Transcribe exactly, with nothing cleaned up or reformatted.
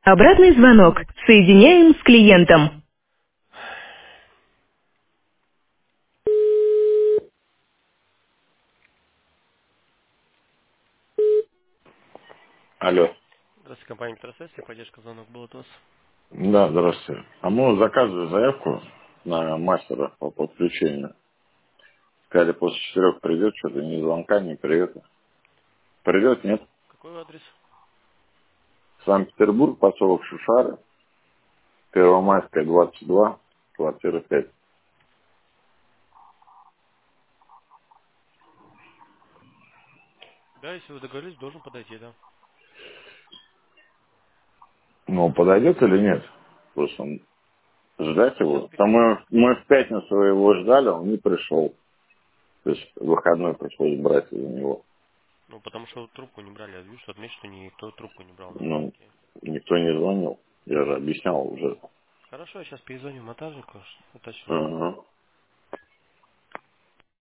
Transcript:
Обратный звонок. Соединяем с клиентом. Алло. Здравствуйте, компания Метросессия, поддержка звонок был от вас. Да, здравствуйте. А мы заказывали заявку на мастера по подключению. Сказали, после четырех придет, что-то ни звонка, ни привета. Придет, нет? Какой адрес? Санкт-Петербург, поселок Шушары, Первомайская, двадцать два, квартира пять. Да, если вы договорились, должен подойти, да. Ну, подойдет или нет? Просто он- ждать Сейчас его. Там перезвоню. мы, мы в пятницу его ждали, он не пришел. То есть выходной пришлось брать из-за него. Ну, потому что вы трубку не брали. Я вижу, что отмечу, что никто трубку не брал на Ну, звонке. никто не звонил. Я же объяснял уже. Хорошо, я сейчас перезвоню монтажнику, уточню. Ага.